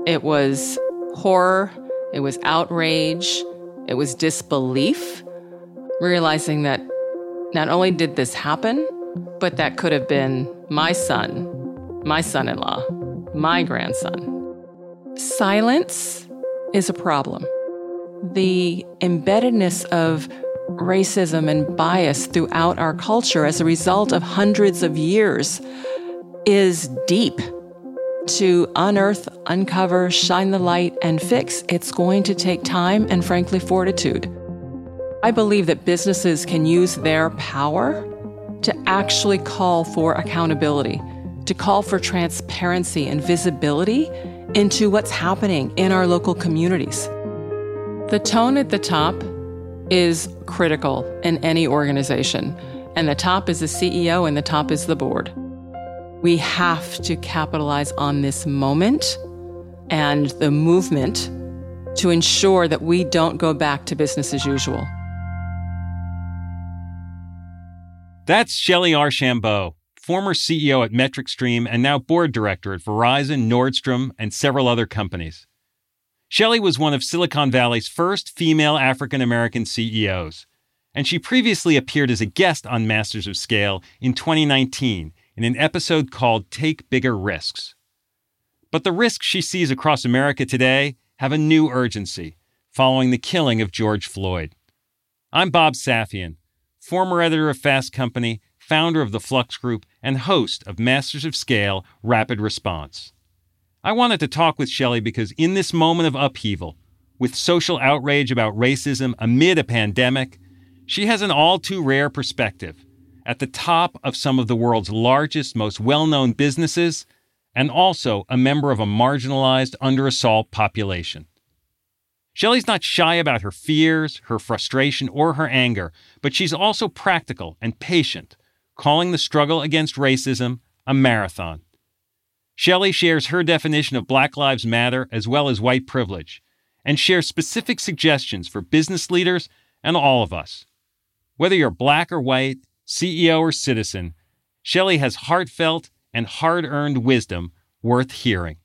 It was horror, it was outrage, it was disbelief, realizing that not only did this happen, but that could have been my son, my son-in-law, my grandson. Silence is a problem. The embeddedness of racism and bias throughout our culture as a result of hundreds of years is deep. To unearth, uncover, shine the light, and fix, it's going to take time and, frankly, fortitude. I believe that businesses can use their power to actually call for accountability, to call for transparency and visibility into what's happening in our local communities. The tone at the top is critical in any organization, and the top is the CEO and the top is the board. We have to capitalize on this moment and the movement to ensure that we don't go back to business as usual. That's Shelley Archambault, former CEO at MetricStream and now board director at Verizon, Nordstrom, and several other companies. Shelley was one of Silicon Valley's first female African-American CEOs, and she previously appeared as a guest on Masters of Scale in 2019 in an episode called Take Bigger Risks. But the risks she sees across America today have a new urgency following the killing of George Floyd. I'm Bob Safian, former editor of Fast Company, founder of the Flux Group, and host of Masters of Scale Rapid Response. I wanted to talk with Shelley because in this moment of upheaval, with social outrage about racism amid a pandemic, she has an all-too-rare perspective at the top of some of the world's largest, most well-known businesses, and also a member of a marginalized, under-assault population. Shelley's not shy about her fears, her frustration, or her anger, but she's also practical and patient, calling the struggle against racism a marathon. Shelley shares her definition of Black Lives Matter as well as white privilege, and shares specific suggestions for business leaders and all of us. Whether you're black or white, CEO or citizen, Shelley has heartfelt and hard-earned wisdom worth hearing.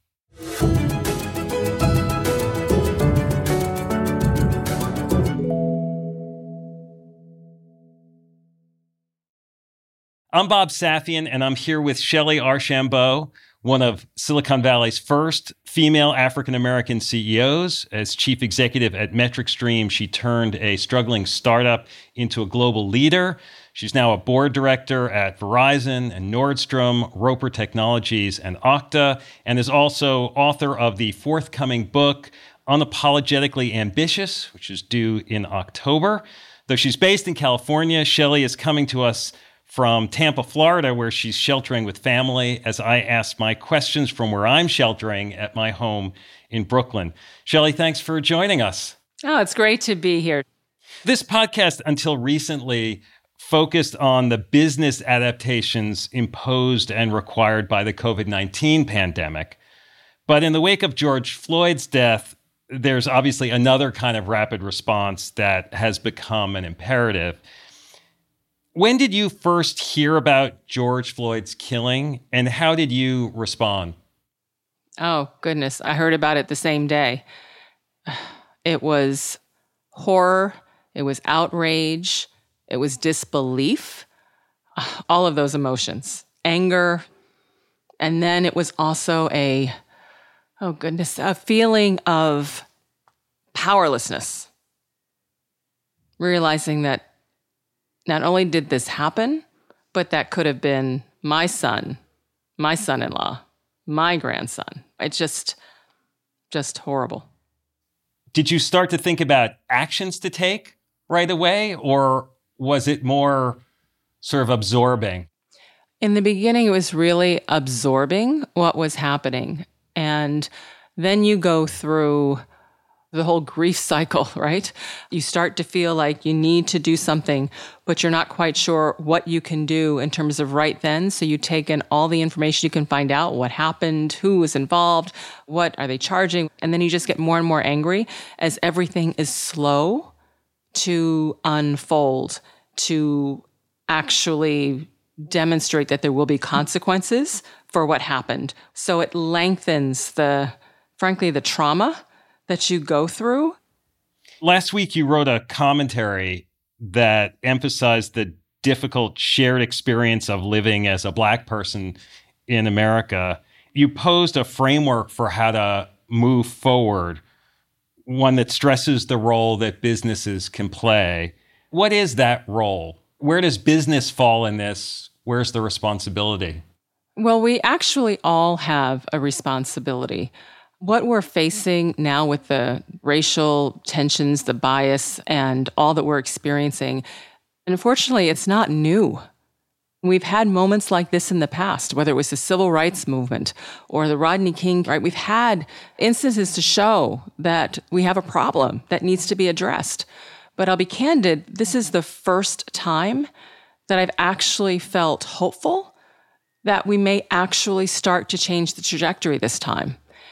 I'm Bob Safian, and I'm here with Shelley Archambault, one of Silicon Valley's first female African-American CEOs. As chief executive at MetricStream, she turned a struggling startup into a global leader. She's now a board director at Verizon and Nordstrom, Roper Technologies, and Okta, and is also author of the forthcoming book, Unapologetically Ambitious, which is due in October. Though she's based in California, Shelley is coming to us from Tampa, Florida, where she's sheltering with family, as I ask my questions from where I'm sheltering at my home in Brooklyn. Shelley, thanks for joining us. Oh, it's great to be here. This podcast, until recently, focused on the business adaptations imposed and required by the COVID-19 pandemic. But in the wake of George Floyd's death, there's obviously another kind of rapid response that has become an imperative. When did you first hear about George Floyd's killing, and how did you respond? Oh, goodness. I heard about it the same day. It was horror. It was outrage. It was disbelief. All of those emotions. Anger. And then it was also a feeling of powerlessness. Realizing that not only did this happen, but that could have been my son, my son-in-law, my grandson. It's just horrible. Did you start to think about actions to take right away, or was it more sort of absorbing? In the beginning, it was really absorbing what was happening. And then you go through the whole grief cycle, right? You start to feel like you need to do something, but you're not quite sure what you can do in terms of right then. So you take in all the information you can find out, what happened, who was involved, what are they charging? And then you just get more and more angry as everything is slow to unfold, to actually demonstrate that there will be consequences for what happened. So it lengthens the frankly, the trauma that you go through. Last week, you wrote a commentary that emphasized the difficult shared experience of living as a Black person in America. You posed a framework for how to move forward, one that stresses the role that businesses can play. What is that role? Where does business fall in this? Where's the responsibility? Well, we actually all have a responsibility. What we're facing now with the racial tensions, the bias, and all that we're experiencing, unfortunately, it's not new. We've had moments like this in the past, whether it was the civil rights movement or the Rodney King, right? We've had instances to show that we have a problem that needs to be addressed. But I'll be candid, this is the first time that I've actually felt hopeful that we may actually start to change the trajectory this time.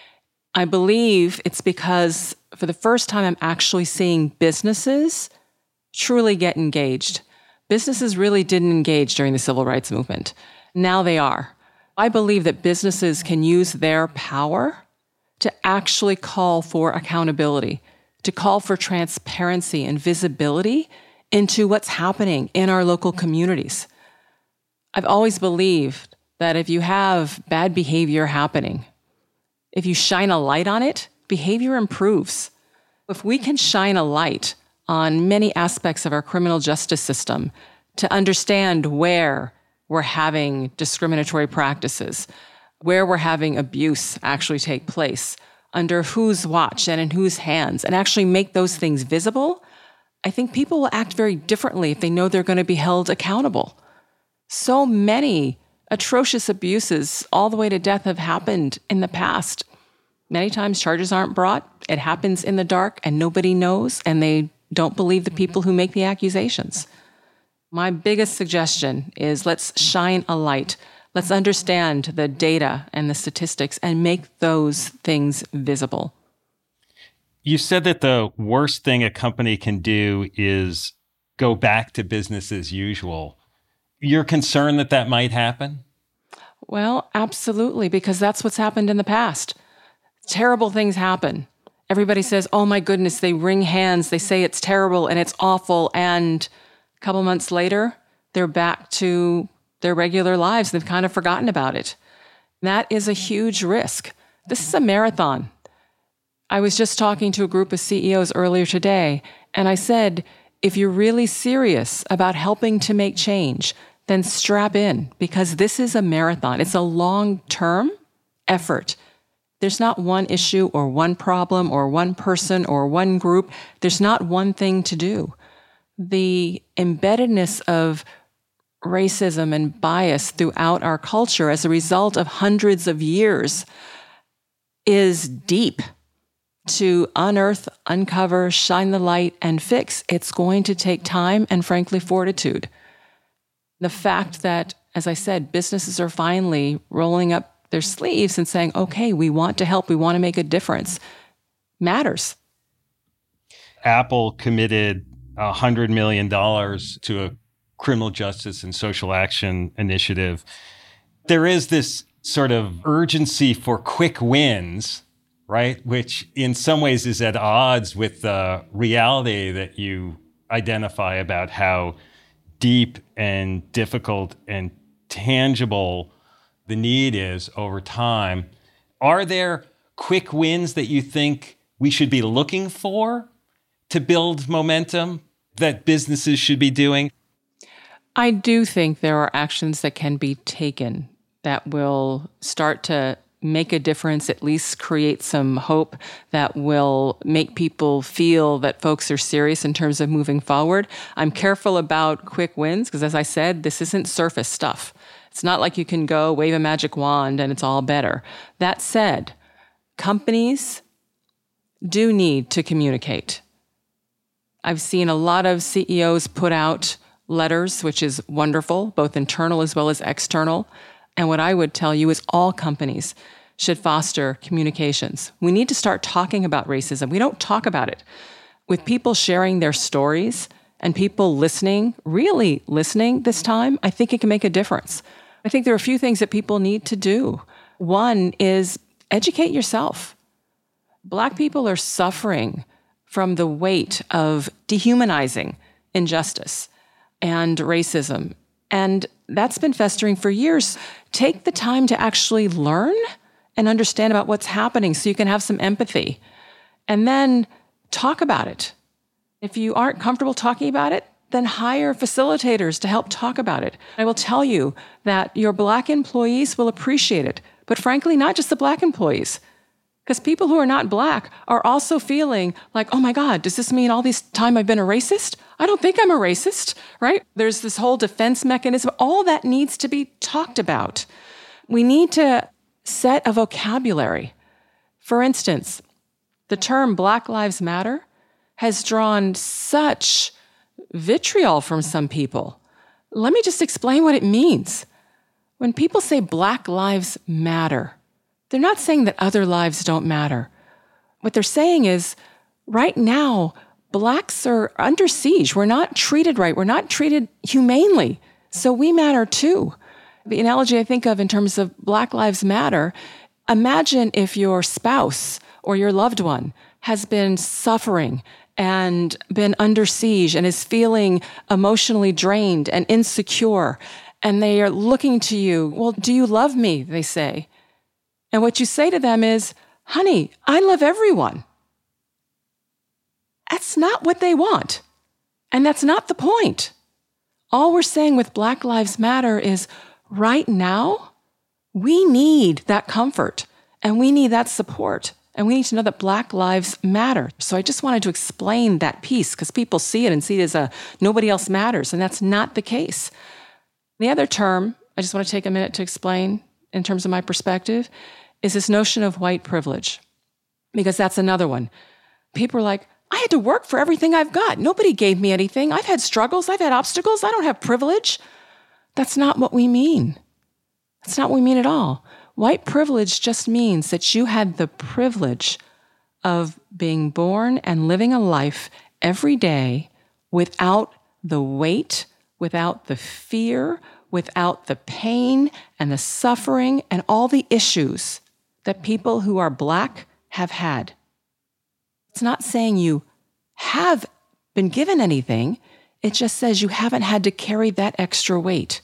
I believe it's because for the first time, I'm actually seeing businesses truly get engaged. Businesses really didn't engage during the civil rights movement. Now they are. I believe that businesses can use their power to actually call for accountability, to call for transparency and visibility into what's happening in our local communities. I've always believed that if you have bad behavior happening, if you shine a light on it, behavior improves. If we can shine a light on many aspects of our criminal justice system to understand where we're having discriminatory practices, where we're having abuse actually take place, under whose watch and in whose hands, and actually make those things visible, I think people will act very differently if they know they're going to be held accountable. So many atrocious abuses all the way to death have happened in the past. Many times charges aren't brought. It happens in the dark and nobody knows, and they don't believe the people who make the accusations. My biggest suggestion is let's shine a light. Let's understand the data and the statistics and make those things visible. You said that the worst thing a company can do is go back to business as usual. You're concerned that that might happen? Well, absolutely, because that's what's happened in the past. Terrible things happen. Everybody says, oh my goodness, they wring hands, they say it's terrible and it's awful, and a couple months later, they're back to their regular lives. They've kind of forgotten about it. That is a huge risk. This is a marathon. I was just talking to a group of CEOs earlier today, and I said, if you're really serious about helping to make change, then strap in, because this is a marathon. It's a long-term effort. There's not one issue or one problem or one person or one group. There's not one thing to do. The embeddedness of racism and bias throughout our culture as a result of hundreds of years is deep. To unearth, uncover, shine the light, and fix, it's going to take time and, frankly, fortitude. The fact that, as I said, businesses are finally rolling up their sleeves and saying, okay, we want to help, we want to make a difference, matters. Apple committed $100 million to a criminal justice and social action initiative. There is this sort of urgency for quick wins, right? Which in some ways is at odds with the reality that you identify about how deep and difficult and tangible the need is over time. Are there quick wins that you think we should be looking for to build momentum that businesses should be doing? I do think there are actions that can be taken that will start to make a difference, at least create some hope, that will make people feel that folks are serious in terms of moving forward. I'm careful about quick wins because, as I said, this isn't surface stuff. It's not like you can go wave a magic wand and it's all better. That said, companies do need to communicate. I've seen a lot of CEOs put out letters, which is wonderful, both internal as well as external. And what I would tell you is all companies should foster communications. We need to start talking about racism. We don't talk about it. With people sharing their stories and people listening, really listening this time, I think it can make a difference. I think there are a few things that people need to do. One is educate yourself. Black people are suffering from the weight of dehumanizing injustice and racism. And that's been festering for years. Take the time to actually learn and understand about what's happening so you can have some empathy. And then talk about it. If you aren't comfortable talking about it, then hire facilitators to help talk about it. I will tell you that your Black employees will appreciate it. But frankly, not just the Black employees. Because people who are not Black are also feeling like, oh my God, does this mean all this time I've been a racist? I don't think I'm a racist, right? There's this whole defense mechanism. All that needs to be talked about. We need to set a vocabulary. For instance, the term Black Lives Matter has drawn such vitriol from some people. Let me just explain what it means. When people say Black Lives Matter, they're not saying that other lives don't matter. What they're saying is, right now, Blacks are under siege. We're not treated right. We're not treated humanely. So we matter too. The analogy I think of in terms of Black Lives Matter, imagine if your spouse or your loved one has been suffering and been under siege and is feeling emotionally drained and insecure, and they are looking to you. Well, do you love me? They say. And what you say to them is, honey, I love everyone. That's not what they want. And that's not the point. All we're saying with Black Lives Matter is right now, we need that comfort and we need that support. And we need to know that Black lives matter. So I just wanted to explain that piece because people see it and see it as a nobody else matters. And that's not the case. The other term I just want to take a minute to explain in terms of my perspective is this notion of white privilege, because that's another one. People are like, I had to work for everything I've got. Nobody gave me anything. I've had struggles. I've had obstacles. I don't have privilege. That's not what we mean. That's not what we mean at all. White privilege just means that you had the privilege of being born and living a life every day without the weight, without the fear, without the pain and the suffering and all the issues that people who are Black have had. It's not saying you have been given anything. It just says you haven't had to carry that extra weight.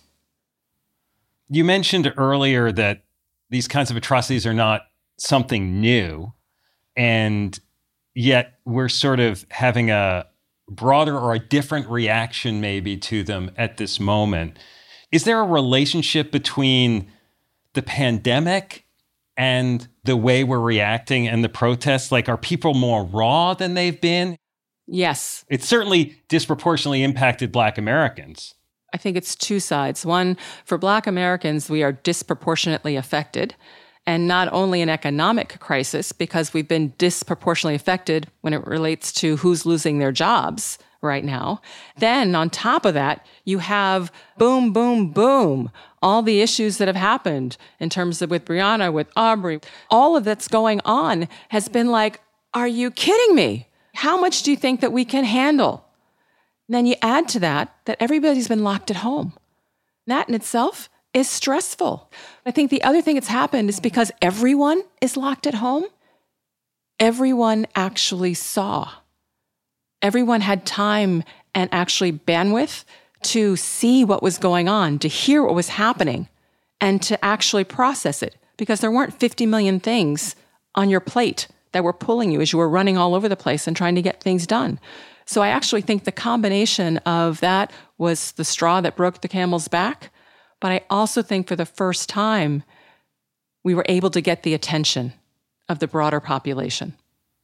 You mentioned earlier that these kinds of atrocities are not something new, and yet we're sort of having a broader or a different reaction maybe to them at this moment. Is there a relationship between the pandemic and the way we're reacting and the protests? Like, are people more raw than they've been? Yes. It's certainly disproportionately impacted Black Americans. I think it's two sides. One, for Black Americans, we are disproportionately affected, and not only an economic crisis, because we've been disproportionately affected when it relates to who's losing their jobs right now. Then on top of that, you have boom, boom, boom, all the issues that have happened in terms of with Breonna, with Aubrey. All of that's going on has been like, are you kidding me? How much do you think that we can handle? And then you add to that everybody's been locked at home. That in itself is stressful. I think the other thing that's happened is because everyone is locked at home, everyone actually saw. Everyone had time and actually bandwidth to see what was going on, to hear what was happening, and to actually process it, because there weren't 50 million things on your plate that were pulling you as you were running all over the place and trying to get things done. So I actually think the combination of that was the straw that broke the camel's back. But I also think for the first time, we were able to get the attention of the broader population.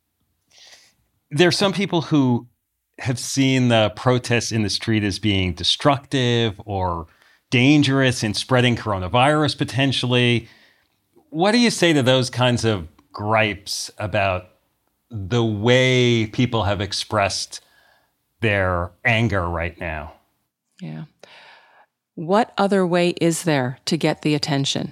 There are some people who have seen the protests in the street as being destructive or dangerous in spreading coronavirus potentially. What do you say to those kinds of gripes about the way people have expressed their anger right now? Yeah. What other way is there to get the attention?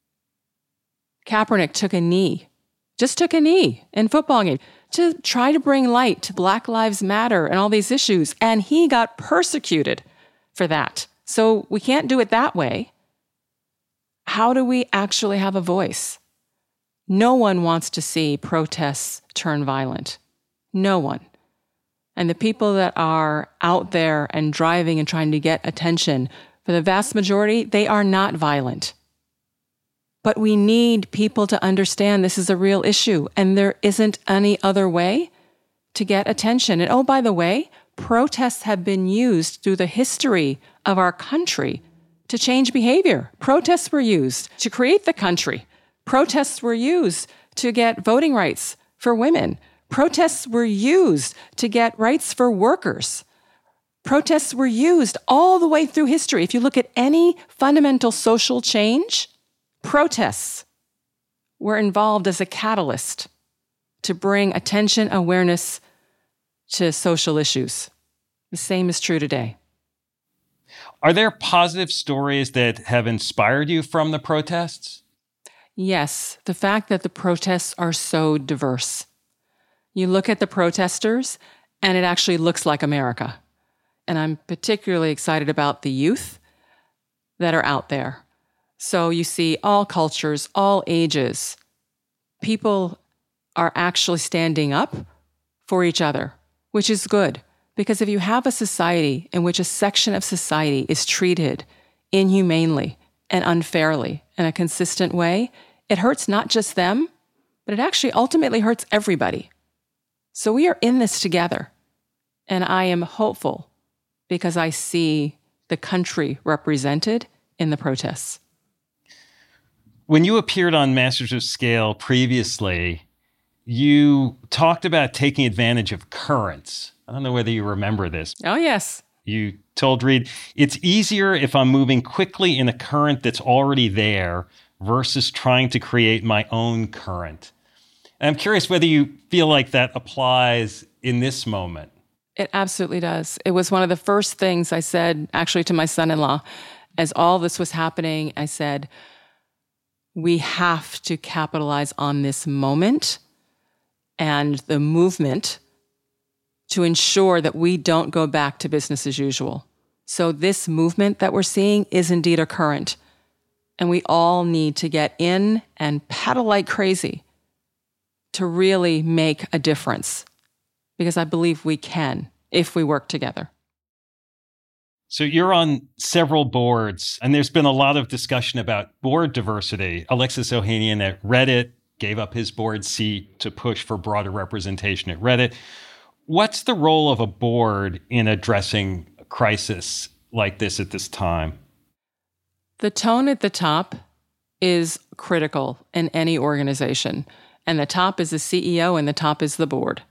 Kaepernick took a knee, just took a knee in football game to try to bring light to Black Lives Matter and all these issues, and he got persecuted for that. So we can't do it that way. How do we actually have a voice? No one wants to see protests turn violent. No one. And the people that are out there and driving and trying to get attention, for the vast majority, they are not violent. But we need people to understand this is a real issue, and there isn't any other way to get attention. And oh, by the way, protests have been used through the history of our country to change behavior. Protests were used to create the country. Protests were used to get voting rights for women. Protests were used to get rights for workers. Protests were used all the way through history. If you look at any fundamental social change, protests were involved as a catalyst to bring attention, awareness to social issues. The same is true today. Are there positive stories that have inspired you from the protests? Yes, the fact that the protests are so diverse. You look at the protesters, and it actually looks like America. And I'm particularly excited about the youth that are out there. So you see all cultures, all ages. People are actually standing up for each other, which is good. Because if you have a society in which a section of society is treated inhumanely and unfairly in a consistent way, it hurts not just them, but it actually ultimately hurts everybody. So we are in this together. And I am hopeful because I see the country represented in the protests. When you appeared on Masters of Scale previously, you talked about taking advantage of currents. I don't know whether you remember this. Oh, yes. You told Reed, it's easier if I'm moving quickly in a current that's already there versus trying to create my own current. And I'm curious whether you feel like that applies in this moment. It absolutely does. It was one of the first things I said, actually, to my son-in-law. As all this was happening, I said, we have to capitalize on this moment and the movement to ensure that we don't go back to business as usual. So this movement that we're seeing is indeed a current. And we all need to get in and paddle like crazy to really make a difference. Because I believe we can if we work together. So you're on several boards, and there's been a lot of discussion about board diversity. Alexis Ohanian at Reddit gave up his board seat to push for broader representation at Reddit. What's the role of a board in addressing a crisis like this at this time? The tone at the top is critical in any organization. And the top is the CEO and the top is the board.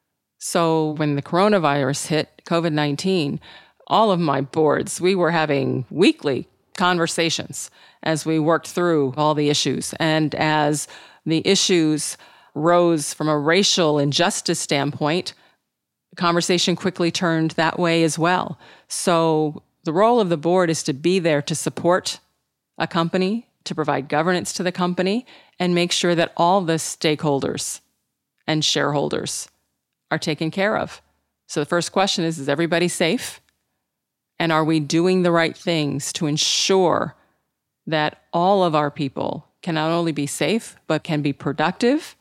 So when the coronavirus hit, COVID-19, all of my boards, we were having weekly conversations as we worked through all the issues. And as the issues rose from a racial injustice standpoint, the conversation quickly turned that way as well. So the role of the board is to be there to support a company, to provide governance to the company, and make sure that all the stakeholders and shareholders are taken care of. So the first question is everybody safe? And are we doing the right things to ensure that all of our people can not only be safe, but can be productive?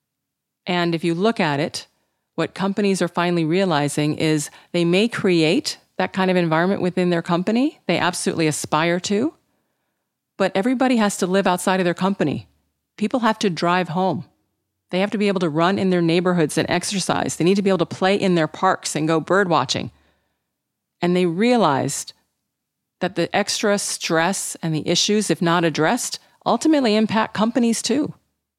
And if you look at it, what companies are finally realizing is they may create that kind of environment within their company. They absolutely aspire to. But everybody has to live outside of their company. People have to drive home. They have to be able to run in their neighborhoods and exercise. They need to be able to play in their parks and go bird watching. And they realized that the extra stress and the issues, if not addressed, ultimately impact companies too.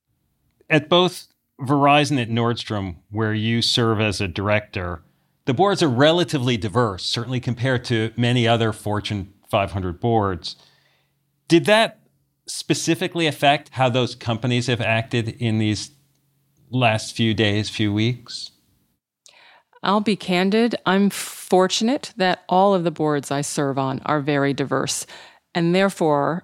At both Verizon and Nordstrom, where you serve as a director, the boards are relatively diverse, certainly compared to many other Fortune 500 boards. Did that specifically affect how those companies have acted in these last few days, few weeks? I'll be candid. I'm fortunate that all of the boards I serve on are very diverse. And therefore,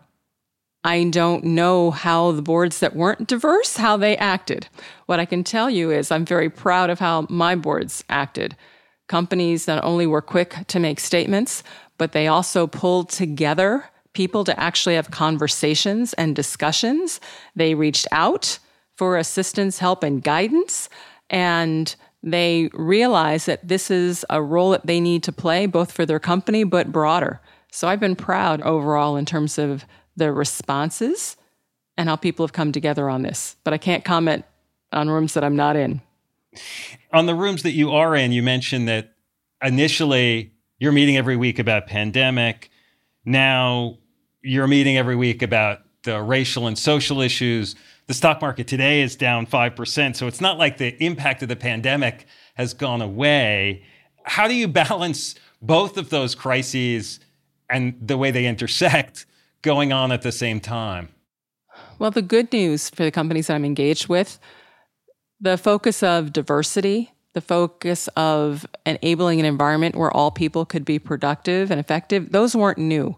I don't know how the boards that weren't diverse, how they acted. What I can tell you is I'm very proud of how my boards acted. Companies not only were quick to make statements, but they also pulled together people to actually have conversations and discussions. They reached out for assistance, help, and guidance. And they realize that this is a role that they need to play, both for their company, but broader. So I've been proud overall in terms of the responses and how people have come together on this. But I can't comment on rooms that I'm not in. On the rooms that you are in, you mentioned that initially you're meeting every week about pandemic. Now you're meeting every week about the racial and social issues. The stock market today is down 5%. So it's not like the impact of the pandemic has gone away. How do you balance both of those crises and the way they intersect going on at the same time? Well, the good news for the companies that I'm engaged with, the focus of diversity, the focus of enabling an environment where all people could be productive and effective, those weren't new.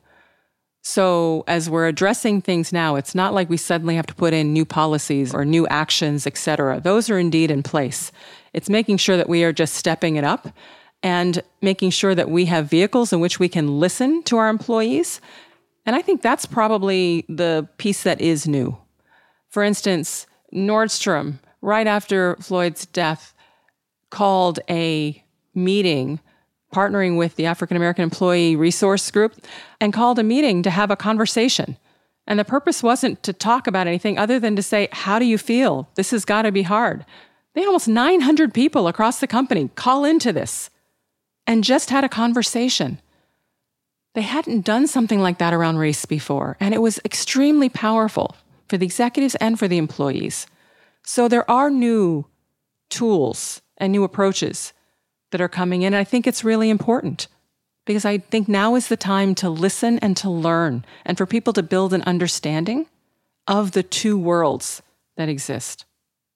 So as we're addressing things now, it's not like we suddenly have to put in new policies or new actions, et cetera. Those are indeed in place. It's making sure that we are just stepping it up and making sure that we have vehicles in which we can listen to our employees. And I think that's probably the piece that is new. For instance, Nordstrom, right after Floyd's death, called a meeting partnering with the African American Employee Resource Group and called a meeting to have a conversation. And the purpose wasn't to talk about anything other than to say, how do you feel? This has got to be hard. They had almost 900 people across the company call into this and just had a conversation. They hadn't done something like that around race before, and it was extremely powerful for the executives and for the employees. So there are new tools and new approaches that are coming in. I think it's really important because I think now is the time to listen and to learn and for people to build an understanding of the two worlds that exist.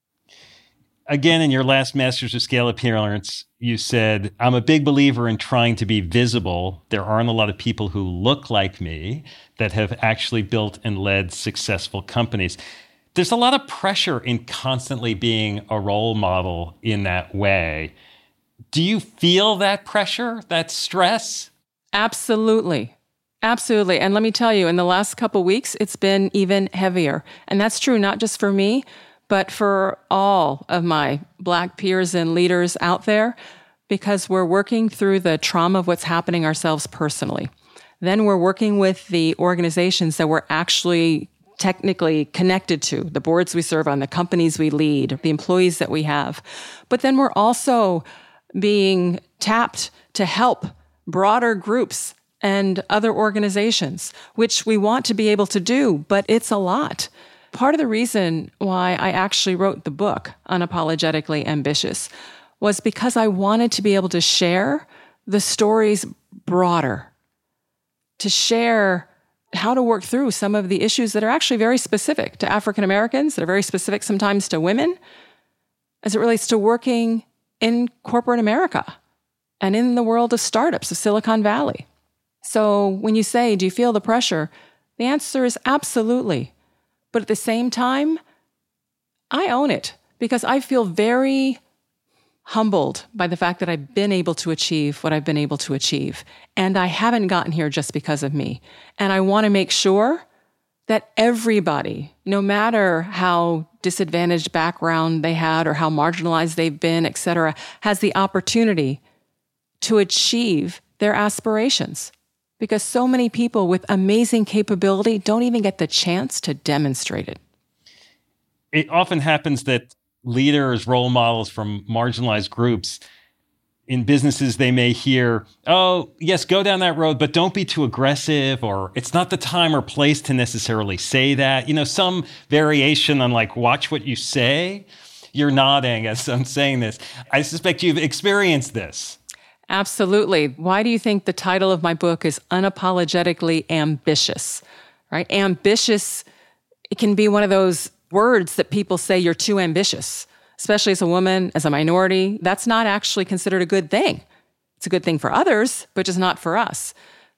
Again, in your last Masters of Scale appearance, you said, I'm a big believer in trying to be visible. There aren't a lot of people who look like me that have actually built and led successful companies. There's a lot of pressure in constantly being a role model in that way. Do you feel that pressure, that stress? Absolutely. Absolutely. And let me tell you, in the last couple of weeks, it's been even heavier. And that's true not just for me, but for all of my Black peers and leaders out there, because we're working through the trauma of what's happening ourselves personally. Then we're working with the organizations that we're actually technically connected to, the boards we serve on, the companies we lead, the employees that we have. But then we're also being tapped to help broader groups and other organizations, which we want to be able to do, but it's a lot. Part of the reason why I actually wrote the book, Unapologetically Ambitious, was because I wanted to be able to share the stories broader, to share how to work through some of the issues that are actually very specific to African Americans, that are very specific sometimes to women, as it relates to working in corporate America and in the world of startups of Silicon Valley. So when you say, do you feel the pressure? The answer is absolutely. But at the same time, I own it because I feel very humbled by the fact that I've been able to achieve what I've been able to achieve. And I haven't gotten here just because of me. And I want to make sure that everybody, no matter how disadvantaged background they had or how marginalized they've been, et cetera, has the opportunity to achieve their aspirations. Because so many people with amazing capability don't even get the chance to demonstrate it. It often happens that leaders, role models from marginalized groups in businesses, they may hear, oh, yes, go down that road, but don't be too aggressive, or it's not the time or place to necessarily say that. You know, some variation on like, watch what you say. You're nodding as I'm saying this. I suspect you've experienced this. Absolutely. Why do you think the title of my book is Unapologetically Ambitious, right? Ambitious, it can be one of those words that people say you're too ambitious, especially as a woman, as a minority. That's not actually considered a good thing. It's a good thing for others, but just not for us.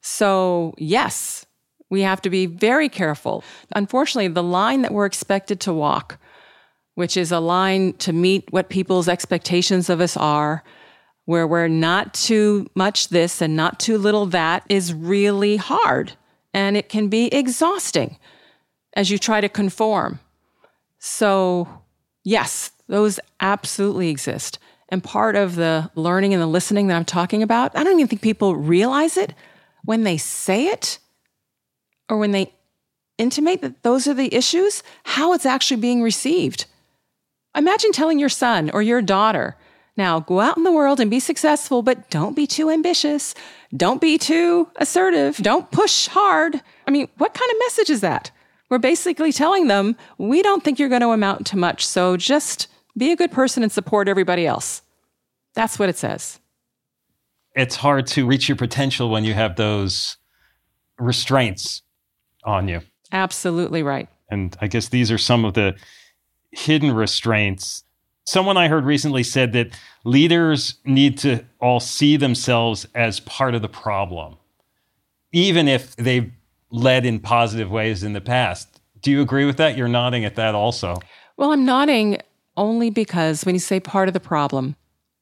So yes, we have to be very careful. Unfortunately, the line that we're expected to walk, which is a line to meet what people's expectations of us are, where we're not too much this and not too little that, is really hard. And it can be exhausting as you try to conform. So yes, Those absolutely exist. And part of the learning and the listening that I'm talking about, I don't even think people realize it when they say it or when they intimate that those are the issues, how it's actually being received. Imagine telling your son or your daughter, now go out in the world and be successful, but don't be too ambitious. Don't be too assertive. Don't push hard. I mean, what kind of message is that? We're basically telling them, we don't think you're going to amount to much, so just be a good person and support everybody else. That's what it says. It's hard to reach your potential when you have those restraints on you. Absolutely right. And I guess these are some of the hidden restraints. Someone I heard recently said that leaders need to all see themselves as part of the problem, even if they've led in positive ways in the past. Do you agree with that? You're nodding at that also. Well, I'm nodding only because when you say part of the problem,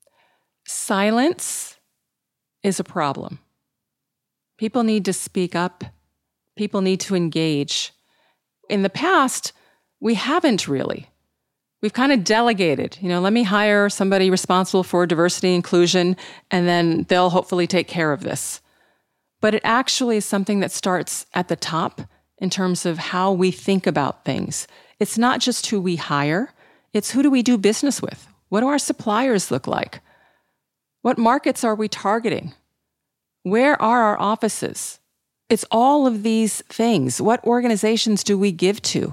silence is a problem. People need to speak up. People need to engage. In the past, we haven't really. We've kind of delegated, let me hire somebody responsible for diversity and inclusion, and then they'll hopefully take care of this. But it actually is something that starts at the top in terms of how we think about things. It's not just who we hire, it's who do we do business with? What do our suppliers look like? What markets are we targeting? Where are our offices? It's all of these things. What organizations do we give to?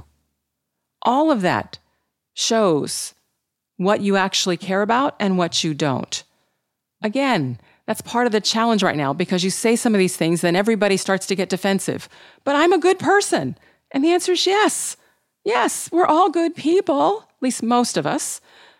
All of that shows what you actually care about and what you don't. Again, that's part of the challenge right now because you say some of these things, then everybody starts to get defensive. But I'm a good person. And the answer is yes. Yes, we're all good people, at least most of us.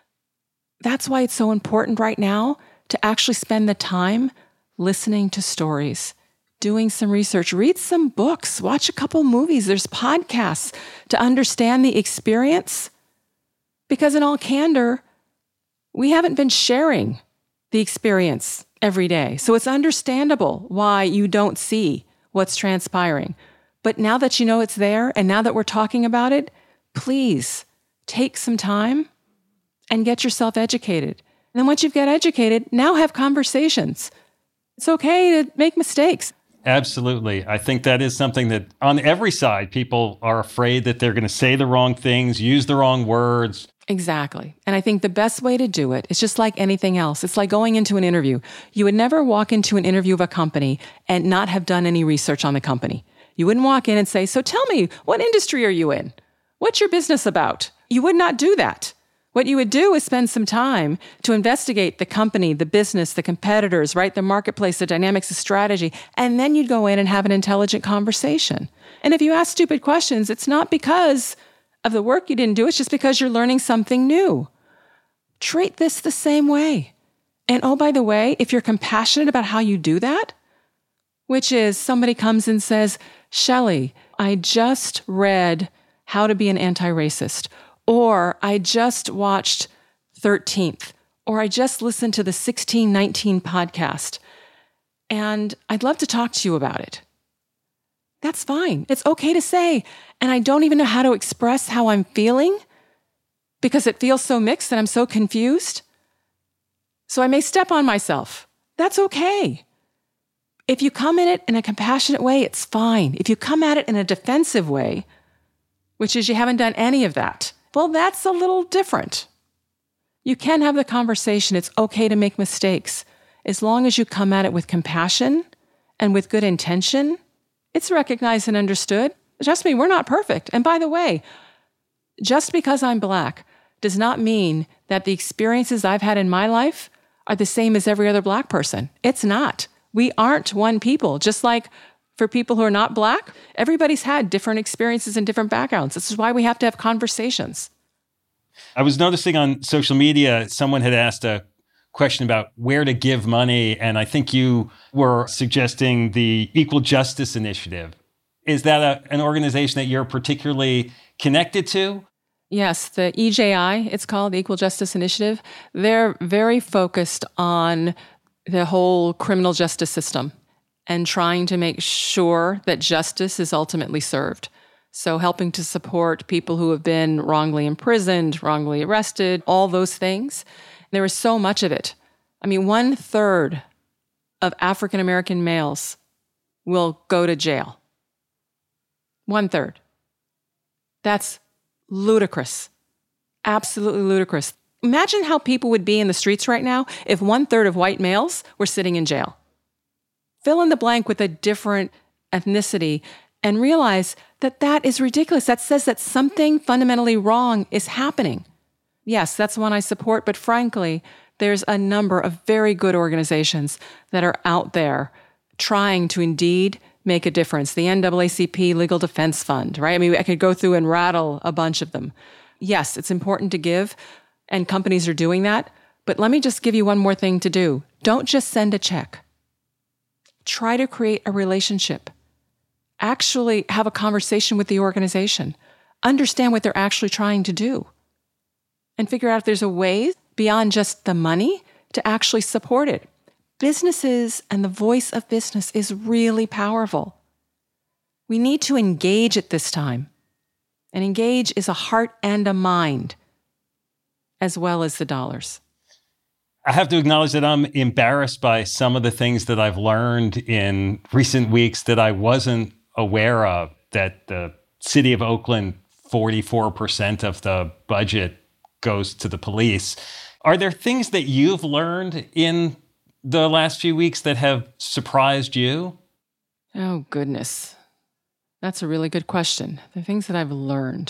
That's why it's so important right now to actually spend the time listening to stories, doing some research, read some books, watch a couple movies. There's podcasts to understand the experience. Because in all candor, we haven't been sharing the experience every day. So it's understandable why you don't see what's transpiring. But now that you know it's there, and now that we're talking about it, please take some time and get yourself educated. And then once you've got educated, now have conversations. It's okay to make mistakes. Absolutely. I think that is something that on every side, people are afraid that they're going to say the wrong things, use the wrong words. Exactly. And I think the best way to do it is just like anything else. It's like going into an interview. You would never walk into an interview of a company and not have done any research on the company. You wouldn't walk in and say, so tell me, what industry are you in? What's your business about? You would not do that. What you would do is spend some time to investigate the company, the business, the competitors, right? The marketplace, the dynamics, the strategy. And then you'd go in and have an intelligent conversation. And if you ask stupid questions, it's not because of the work you didn't do. It's just because you're learning something new. Treat this the same way. And oh, by the way, if you're compassionate about how you do that, which is somebody comes and says, Shelley, I just read How to Be an Anti-Racist, or I just watched 13th, or I just listened to the 1619 podcast, and I'd love to talk to you about it. That's fine. It's okay to say, and I don't even know how to express how I'm feeling because it feels so mixed and I'm so confused. So I may step on myself. That's okay. If you come in it in a compassionate way, it's fine. If you come at it in a defensive way, which is you haven't done any of that, well, that's a little different. You can have the conversation. It's okay to make mistakes. As long as you come at it with compassion and with good intention, it's recognized and understood. Trust me, we're not perfect. And by the way, just because I'm Black does not mean that the experiences I've had in my life are the same as every other Black person. It's not. We aren't one people. Just like for people who are not Black, everybody's had different experiences and different backgrounds. This is why we have to have conversations. I was noticing on social media, someone had asked a question about where to give money, and I think you were suggesting the Equal Justice Initiative. Is that an organization that you're particularly connected to? Yes, the EJI, it's called, the Equal Justice Initiative. They're very focused on the whole criminal justice system and trying to make sure that justice is ultimately served. So helping to support people who have been wrongly imprisoned, wrongly arrested, all those things. There is so much of it. I mean, 1/3 of African American males will go to jail. 1/3. That's ludicrous. Absolutely ludicrous. Imagine how people would be in the streets right now if 1/3 of white males were sitting in jail. Fill in the blank with a different ethnicity and realize that that is ridiculous. That says that something fundamentally wrong is happening. Yes, that's one I support, but frankly, there's a number of very good organizations that are out there trying to indeed make a difference. The NAACP Legal Defense Fund, right? I mean, I could go through and rattle a bunch of them. Yes, it's important to give, and companies are doing that. But let me just give you one more thing to do. Don't just send a check. Try to create a relationship. Actually have a conversation with the organization. Understand what they're actually trying to do. And figure out if there's a way beyond just the money to actually support it. Businesses and the voice of business is really powerful. We need to engage at this time. And engage is a heart and a mind, as well as the dollars. I have to acknowledge that I'm embarrassed by some of the things that I've learned in recent weeks that I wasn't aware of, that the city of Oakland, 44% of the budget goes to the police. Are there things that you've learned in the last few weeks that have surprised you? Oh, goodness. That's a really good question. The things that I've learned.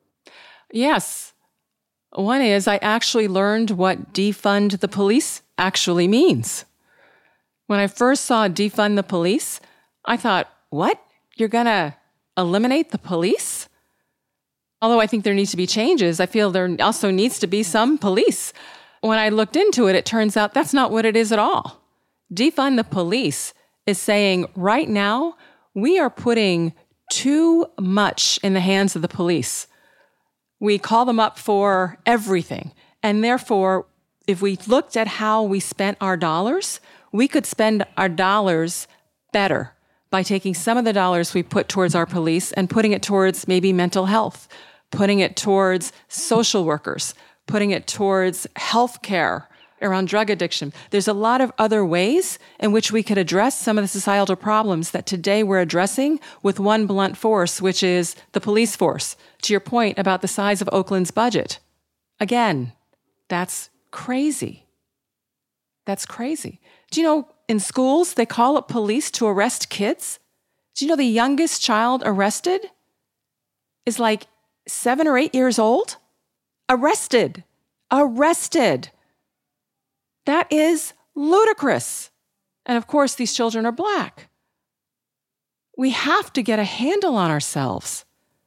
Yes. One is I actually learned what defund the police actually means. When I first saw defund the police, I thought, what? You're going to eliminate the police? Although I think there needs to be changes, I feel there also needs to be some police. When I looked into it, it turns out that's not what it is at all. Defund the police is saying right now, we are putting too much in the hands of the police. We call them up for everything. And therefore, if we looked at how we spent our dollars, we could spend our dollars better by taking some of the dollars we put towards our police and putting it towards maybe mental health, putting it towards social workers, putting it towards health care around drug addiction. There's a lot of other ways in which we could address some of the societal problems that today we're addressing with one blunt force, which is the police force. To your point about the size of Oakland's budget. Again, that's crazy. That's crazy. Do you know in schools they call up police to arrest kids? Do you know the youngest child arrested is like 7 or 8 years old? Arrested. That is ludicrous. And of course, these children are Black. We have to get a handle on ourselves.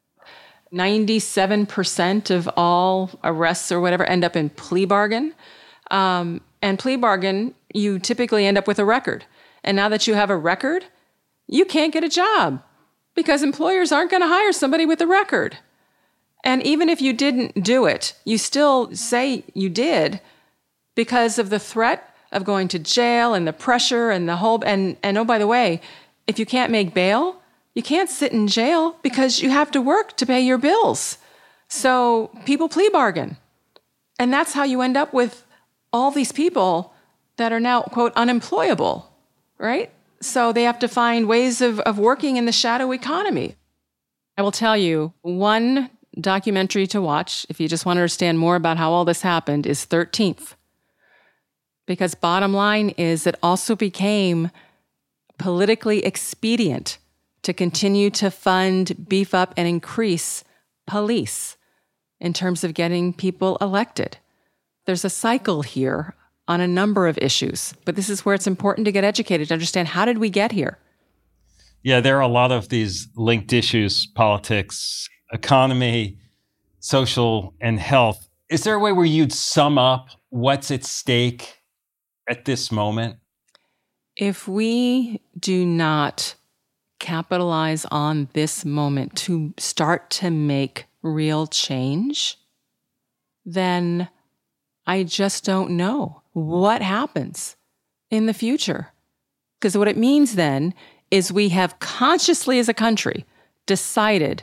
97% of all arrests or whatever end up in plea bargain. And plea bargain, you typically end up with a record. And now that you have a record, you can't get a job because employers aren't going to hire somebody with a record. And even if you didn't do it, you still say you did because of the threat of going to jail and the pressure and the whole, and oh, by the way, if you can't make bail, you can't sit in jail because you have to work to pay your bills. So people plea bargain. And that's how you end up with all these people that are now, quote, unemployable, right? So they have to find ways of working in the shadow economy. I will tell you, one documentary to watch, if you just want to understand more about how all this happened, is 13th. Because bottom line is it also became politically expedient to continue to fund, beef up, and increase police in terms of getting people elected. There's a cycle here on a number of issues, but this is where it's important to get educated, to understand how did we get here? Yeah, there are a lot of these linked issues, politics, economy, social, and health. Is there a way where you'd sum up what's at stake at this moment? If we do not capitalize on this moment to start to make real change, then I just don't know what happens in the future. Because what it means then is we have consciously as a country decided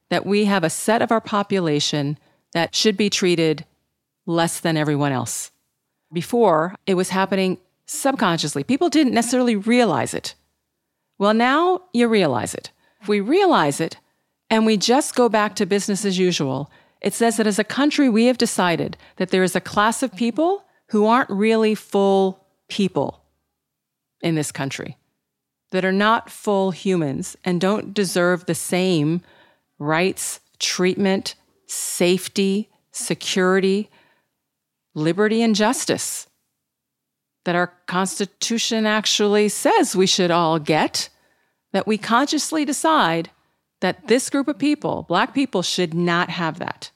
that we have a set of our population that should be treated less than everyone else. Before, it was happening subconsciously. People didn't necessarily realize it. Well, now you realize it. If we realize it and we just go back to business as usual, it says that as a country, we have decided that there is a class of people who aren't really full people in this country, that are not full humans and don't deserve the same rights, treatment, safety, security, liberty, and justice that our Constitution actually says we should all get, that we consciously decide that this group of people, Black people, should not have that.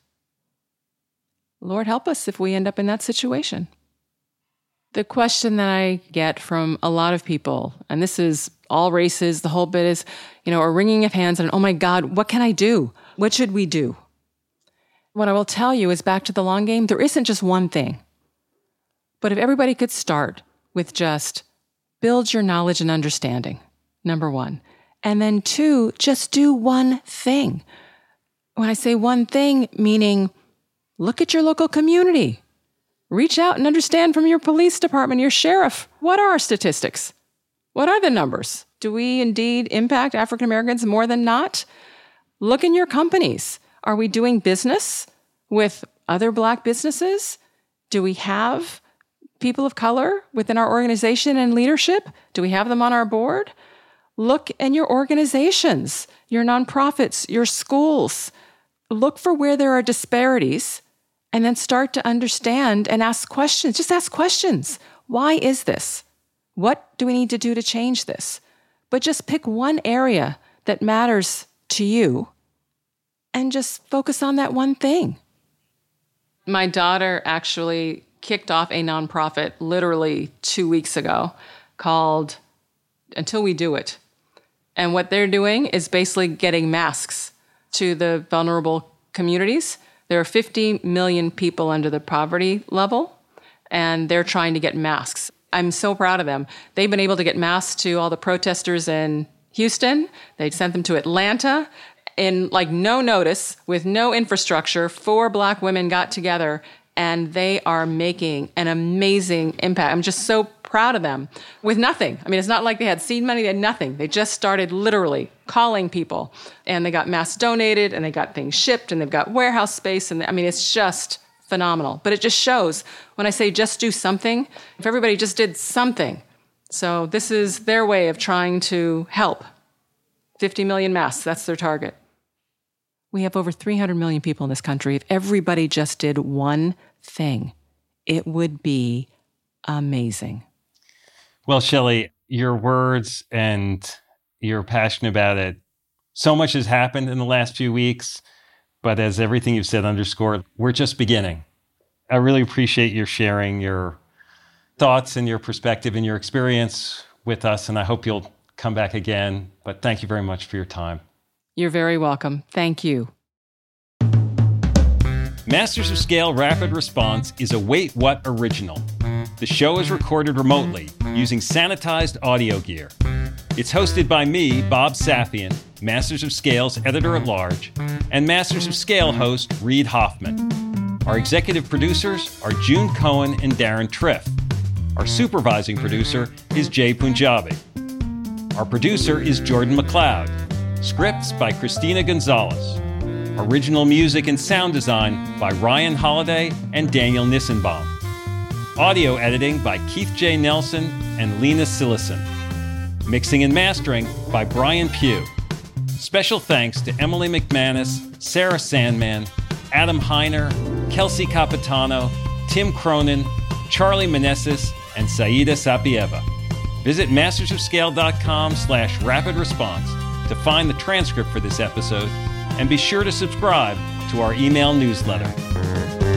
Lord help us if we end up in that situation. The question that I get from a lot of people, and this is all races, the whole bit is, a wringing of hands and, oh my God, what can I do? What should we do? What I will tell you is, back to the long game, there isn't just one thing. But if everybody could start with just build your knowledge and understanding, number one. And then two, just do one thing. When I say one thing, meaning look at your local community. Reach out and understand from your police department, your sheriff. What are our statistics? What are the numbers? Do we indeed impact African Americans more than not? Look in your companies. Are we doing business with other Black businesses? Do we have people of color within our organization and leadership? Do we have them on our board? Look in your organizations, your nonprofits, your schools. Look for where there are disparities and then start to understand and ask questions. Just ask questions. Why is this? What do we need to do to change this? But just pick one area that matters to you and just focus on that one thing. My daughter actually kicked off a nonprofit literally 2 weeks ago called Until We Do It. And what they're doing is basically getting masks to the vulnerable communities. There are 50 million people under the poverty level, and they're trying to get masks. I'm so proud of them. They've been able to get masks to all the protesters in Houston. They sent them to Atlanta. In no notice, with no infrastructure, 4 Black women got together, and they are making an amazing impact. I'm just so proud of them with nothing. I mean, it's not like they had seed money, they had nothing. They just started literally calling people, and they got masks donated, and they got things shipped, and they've got warehouse space. And it's just phenomenal. But it just shows, when I say just do something, if everybody just did something. So this is their way of trying to help. 50 million masks, that's their target. We have over 300 million people in this country. If everybody just did one thing, it would be amazing. Well, Shelley, your words and your passion about it, so much has happened in the last few weeks, but as everything you've said underscored, we're just beginning. I really appreciate your sharing your thoughts and your perspective and your experience with us, and I hope you'll come back again. But thank you very much for your time. You're very welcome. Thank you. Masters of Scale Rapid Response is a Wait What original. The show is recorded remotely using sanitized audio gear. It's hosted by me, Bob Safian, Masters of Scale's editor-at-large, and Masters of Scale host Reid Hoffman. Our executive producers are June Cohen and Darren Triff. Our supervising producer is Jay Punjabi. Our producer is Jordan McLeod. Scripts by Christina Gonzalez. Original music and sound design by Ryan Holiday and Daniel Nissenbaum. Audio editing by Keith J. Nelson and Lena Sillison. Mixing and mastering by Brian Pugh. Special thanks to Emily McManus, Sarah Sandman, Adam Heiner, Kelsey Capitano, Tim Cronin, Charlie Meneses, and Saida Sapieva. Visit mastersofscale.com/rapidresponse to find the transcript for this episode, and be sure to subscribe to our email newsletter.